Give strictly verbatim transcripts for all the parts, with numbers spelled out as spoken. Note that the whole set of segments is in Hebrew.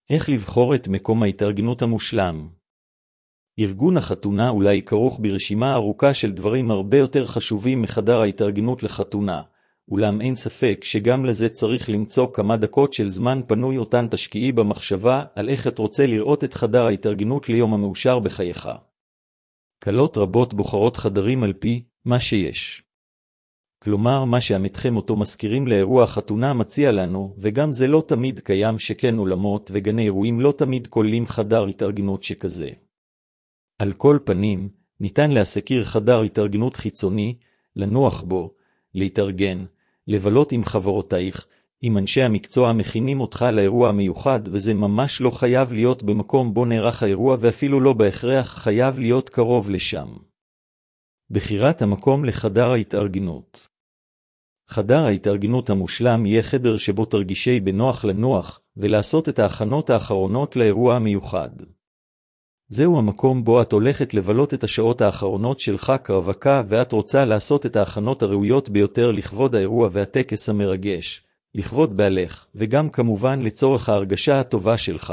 איך לבחור את מקום ההתארגנות המושלם? ארגון החתונה אולי כרוך ברשימה ארוכה של דברים הרבה יותר חשובים מחדר ההתארגנות לחתונה, אולם אין ספק שגם לזה צריך למצוא כמה דקות של זמן פנוי אותן תשקיעי במחשבה על איך את רוצה לראות את חדר ההתארגנות ליום המאושר בחייך. קלות רבות בוחרות חדרים על פי מה שיש. כלומר, מה שעמיתכם אותו מזכירים לאירוע החתונה מציע לנו, וגם זה לא תמיד קיים, שכן אולמות וגני אירועים לא תמיד כוללים חדר התארגנות שכזה. על כל פנים, ניתן להסקיר חדר התארגנות חיצוני, לנוח בו, להתארגן, לבלות עם חברותייך, עם אנשי המקצוע מכינים אותך לאירוע המיוחד, וזה ממש לא חייב להיות במקום בו נערך האירוע, ואפילו לא בהכרח חייב להיות קרוב לשם. בחירת המקום לחדר ההתארגנות. חדר ההתארגנות המושלם יהיה חדר שבו תרגישי בנוח לנוח, ולעשות את ההכנות האחרונות לאירוע המיוחד. זהו המקום בו את הולכת לבלות את השעות האחרונות שלך כרווקה, ואת רוצה לעשות את ההכנות הראויות ביותר לכבוד האירוע והטקס המרגש, לכבוד בעלך, וגם כמובן לצורך ההרגשה הטובה שלך.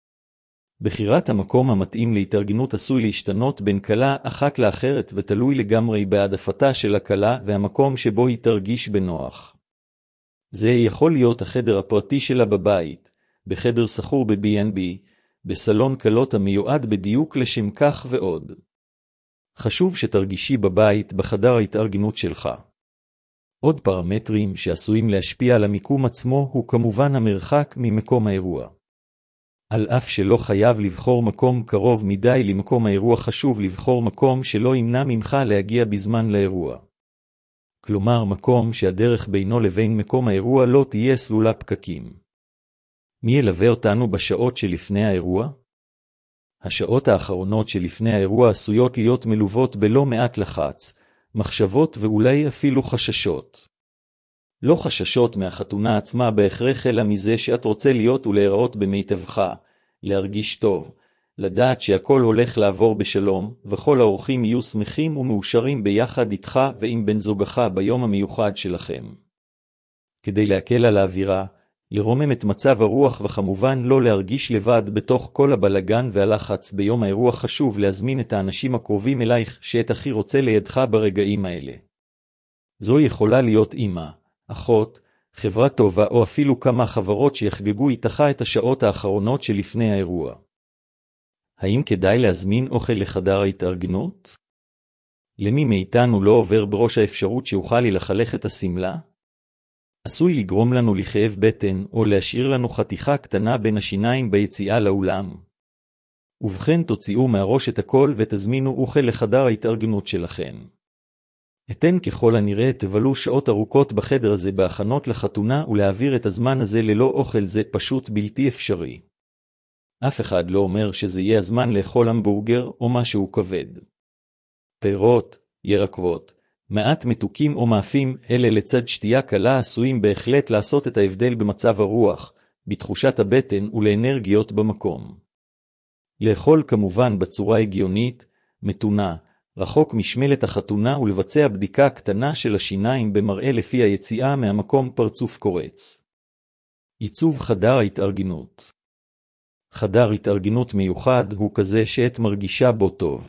בחירת המקום המתאים להתארגנות עשוי להשתנות בין קלה אחת לאחרת, ותלוי לגמרי בהעדפתה של הקלה והמקום שבו היא תרגיש בנוח. זה יכול להיות החדר הפרטי שלה בבית, בחדר סחור ב-בי אנד בי, בסלון קלות המיועד בדיוק לשם כך ועוד. חשוב שתרגישי בבית בחדר ההתארגנות שלך. עוד פרמטרים שעשויים להשפיע על המיקום עצמו הוא כמובן המרחק ממקום האירוע. על אף שלא חייב לבחור מקום קרוב מדי למקום האירוע, חשוב לבחור מקום שלא ימנע ממך להגיע בזמן לאירוע. כלומר, מקום שהדרך בינו לבין מקום האירוע לא תהיה סלולה פקקים. מי ילווה אותנו בשעות שלפני האירוע? השעות האחרונות שלפני האירוע עשויות להיות מלוות בלא מעט לחץ, מחשבות ואולי אפילו חששות. לא חששות מהחתונה עצמה בהכרח, אלא מזה שאת רוצה להיות ולהיראות במיטבך, להרגיש טוב, לדעת שהכל הולך לעבור בשלום, וכל האורחים יהיו שמחים ומאושרים ביחד איתך ועם בן זוגך ביום המיוחד שלכם. כדי להקל על האווירה, לרומם את מצב הרוח, וכמובן לא להרגיש לבד בתוך כל הבלגן והלחץ ביום האירוע, חשוב להזמין את האנשים הקרובים אלייך שאת הכי רוצה לידך ברגעים האלה. זו יכולה להיות אמא, אחות, חברה טובה או אפילו כמה חברות שיחגגו איתך את השעות האחרונות שלפני האירוע. האם כדאי להזמין אוכל לחדר ההתארגנות? למי מאיתנו לא עובר בראש האפשרות שאוכל לחלך את הסמלה? עשוי לגרום לנו לכאב בטן או להשאיר לנו חתיכה קטנה בין השיניים ביציאה לאולם. ובכן, תוציאו מהראש את הכל ותזמינו אוכל לחדר ההתארגנות שלכם. אתן ככל הנראה תבלו שעות ארוכות בחדר הזה בהכנות לחתונה, ולהעביר את הזמן הזה ללא אוכל זה פשוט בלתי אפשרי. אף אחד לא אומר שזה יהיה הזמן לאכול המבורגר או משהו כבד. פירות, ירקות, מעט מתוקים או מאפים, אלה לצד שתייה קלה עשויים בהחלט לעשות את ההבדל במצב הרוח, בתחושת הבטן ולאנרגיות במקום. לאכול כמובן בצורה הגיונית, מתונה, רחוק משמלת החתונה, ולבצע בדיקה קטנה של השיניים במראה לפי היציאה מהמקום פרצוף קורץ. עיצוב חדר ההתארגנות. חדר התארגנות מיוחד הוא כזה שאת מרגישה בו טוב.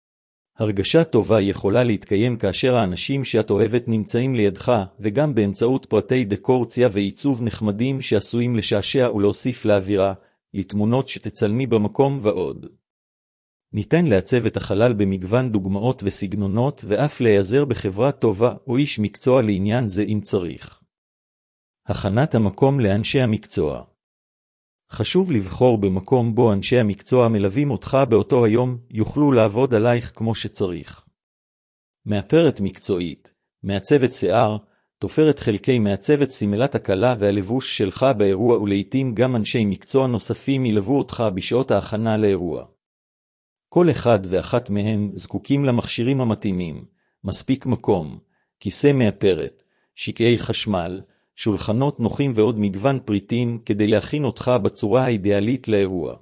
הרגשה טובה יכולה להתקיים כאשר האנשים שאת אוהבת נמצאים לידך, וגם באמצעות פרטי דקורציה ועיצוב נחמדים שעשויים לשעשע ולהוסיף לאווירה, לתמונות שתצלמי במקום ועוד. ניתן לעצב את החלל במגוון דוגמאות וסגנונות, ואף להיעזר בחברה טובה או איש מקצוע לעניין זה אם צריך. הכנת המקום לאנשי המקצוע. חשוב לבחור במקום בו אנשי המקצוע מלווים אותך באותו היום יוכלו לעבוד עלייך כמו שצריך. מאפרת מקצועית, מעצבת שיער, תופרת חלקי מעצבת סמלת הקלה והלבוש שלך באירוע, ולעיתים גם אנשי מקצוע נוספים ילוו אותך בשעות ההכנה לאירוע. כל אחד ואחת מהם זקוקים למכשירים המתאימים, מספיק מקום, כיסא מאפרת, שקעי חשמל, שולחנות נוחים ועוד מגוון פריטים כדי להכין אותך בצורה האידיאלית לאירוע.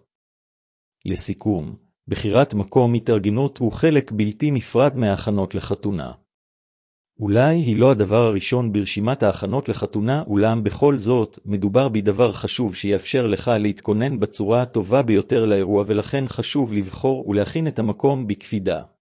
לסיכום, בחירת מקום התארגנות הוא חלק בלתי נפרד מההכנות לחתונה. אולי היא לא הדבר הראשון ברשימת ההכנות לחתונה, אולם בכל זאת, מדובר בדבר חשוב שיאפשר לך להתכונן בצורה הטובה ביותר לאירוע, ולכן חשוב לבחור ולהכין את המקום בקפידה.